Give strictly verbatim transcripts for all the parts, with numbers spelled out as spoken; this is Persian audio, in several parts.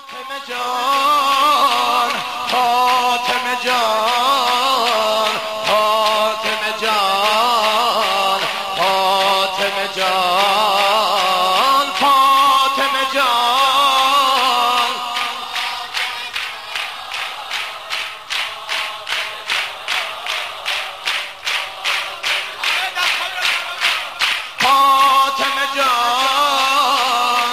فاطمه جان فاطمه جان فاطمه جان فاطمه جان فاطمه جان فاطمه جان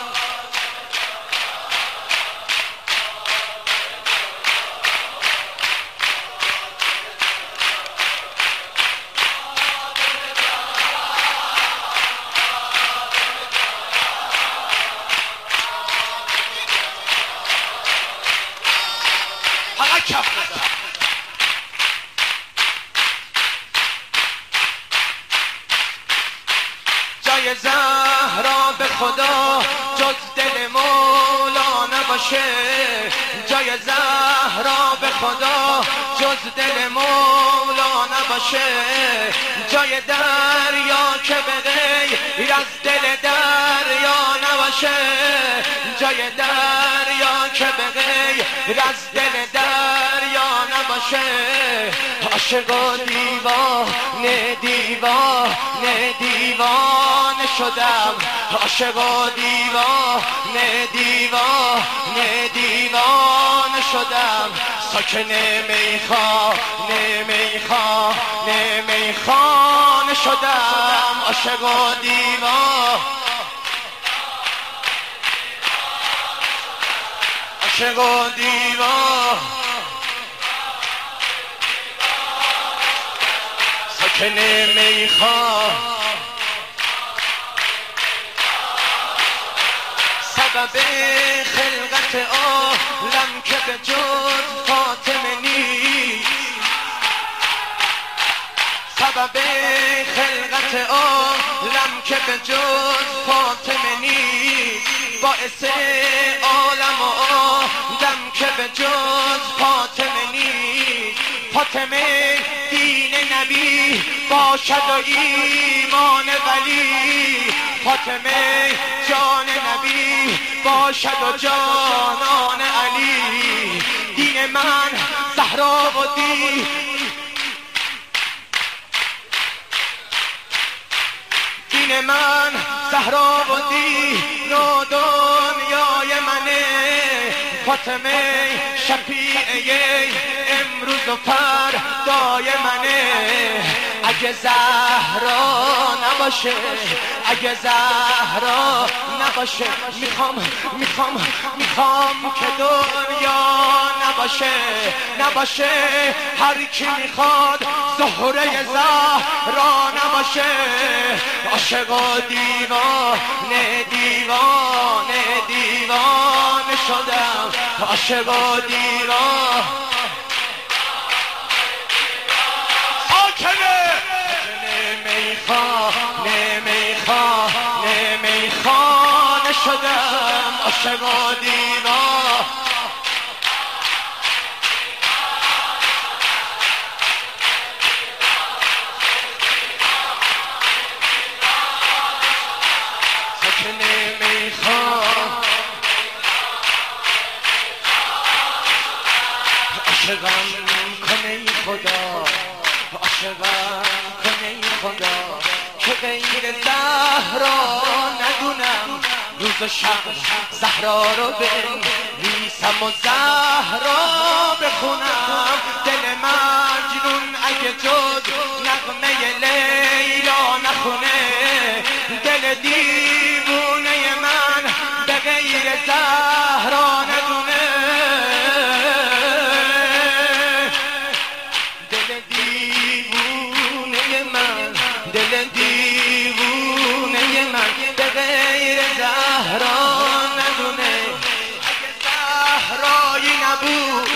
فقط کف بزن. جای زهرا به خدا جز دل مولا نباشه، جای زهرا به خدا جز دل مولا نباشه، جای دریا که به غیر از دل دریا نباشه، جای دریا که به غیر از دل دریا نباشه. عاشق و دیوانه دیوانه دیوانه شدم، عاشق و دیوانه دیوانه دیوانه شدم، ساکن میخانه میخانه میخانه شدم، عاشق و دیوانه عاشق و دیوانه ساکن میخانه، سبب خلقت عالم که به جز فاطمه نیست، سبب خلقت عالم که به جز فاطمه نیست، باعث عالم و آدم که به جز فاطمه نیست. فاطمه دین نبی باشد و ایمان ولی، فاطمه جان نبی باشد و جانان علی. دین من زهرا و دین دین من زهرا و دین و دنیای منه، فاطمه شفیعه امروز و فردای منه. اگه زهرا نباشه اگه زهرا نباشه، میخوام میخوام میخوام که دنیا نباشه نباشه. هر کی میخواد زهره زهرا نباشه، عاشق و دیوانه دیوانه دیوانه شدم، عاشق و دیوانه ساکنه میخانه میخانه میخانه شدم، عاشق و دیوانه ساکنه میخانه عاشقم کنه خدا، عاشقم کنه خدا که غیر زهرا ندونم، روز و شب زهرا رو بنویسم و زهرا بخونم. دل مجنون اگه جز نغمه لیلا نخونه، دل دیوونه من به غیر زهرا ندونه، دل دیوونه من دل دیوونه من به غیر زهرا ندونه. اگه زهرایی نبود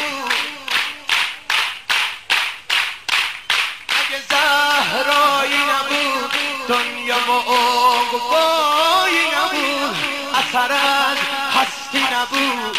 اگه زهرایی نبود، دنیا و عقبایی نبود، اثر از هستی نبود،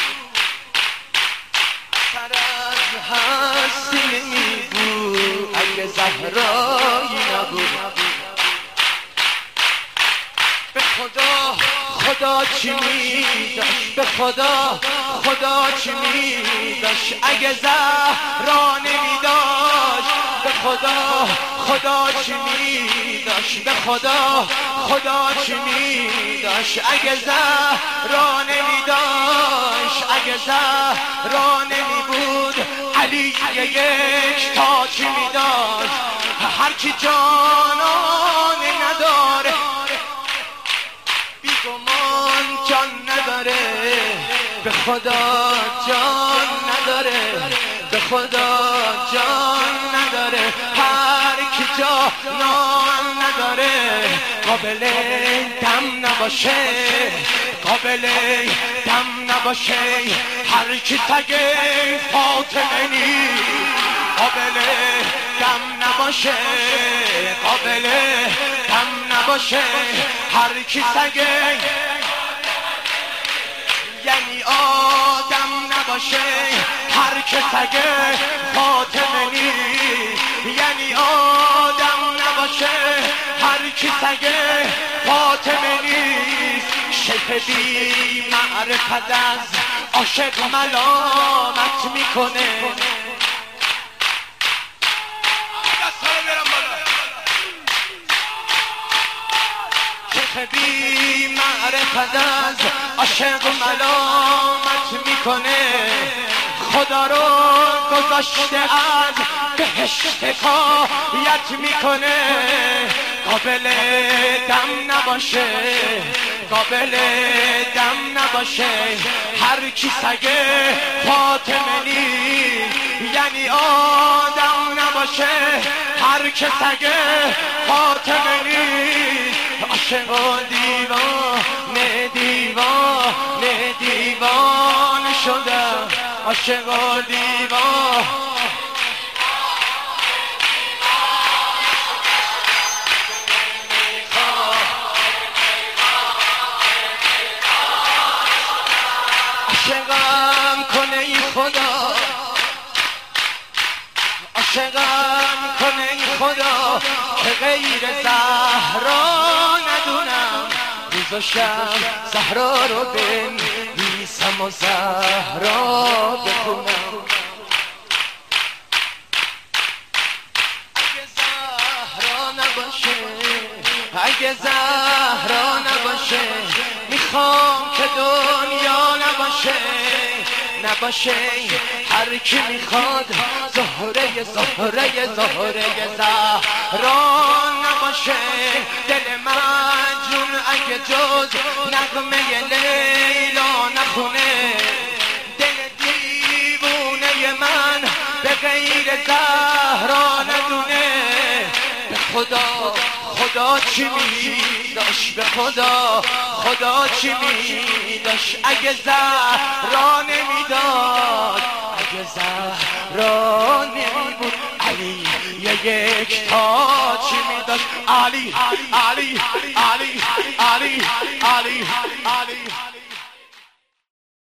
اثر از هستی نمیبود. اگه زهرایی نبود، به خدا خدا چی میداشت، به خدا خدا چی می داشت اگه زهرا نمی داشت؟ به خدا خدا چی می داشت؟ به خدا خدا چی می داشت اگه زهرا نمی داشت؟ اگه زهرا نمی بود علی یک تا چی می داشت؟ هر کی جانان نداره بیگمان جان نداره، به خدا جان نداره، به خدا جان نداره. هر کی جانان نداره قابل دم نباشه، قابل دم نباشه. هر کی تگ فاطمه نیست قابل دم نباشه، قابل دم نباشه. هر کی سگ یعنی آدم نباشه، هر کی سگ فاطمه نیست یعنی آدم نباشه، هر کی سگ فاطمه نیست. شیخ بی معرفت از عاشق ملامت میکنه، بی معرفت از عاشق ملامت میکنه. خدا رو گذاشته از بهشت حکایت میکنه. قابل دم نباشه، قابل دم نباشه. هر کی سگ فاطمه نیست یعنی آدم نباشه، هر کی سگ فاطمه نیست. عاشق و دیوانه دیوانه دیوانه شدم، عاشق و دیوانه عاشقم کنه ای خدا، عاشقم کنه ای خدا که غیر زهرا ندونم. روز و شب زهرا رو بنویسم و زهرا بخونم. اگه زهرا نباشه، اگه زهرا نباشه میخوام که دنیا نباشه، نباشه. هر کی میخواد زهره زهره زهره زهرا نباشه. دل مجنون اگه جز نغمه لیلا نخونه، دل دیوونه من به غیر زهرا ندونه. به خدا خدا چی می داشت؟ به خدا خدا چی می داشت اگه زهرا نمیداد؟ اگه زهرا نمی بود علی یک تا چی می داشت؟ علی علی علی علی علی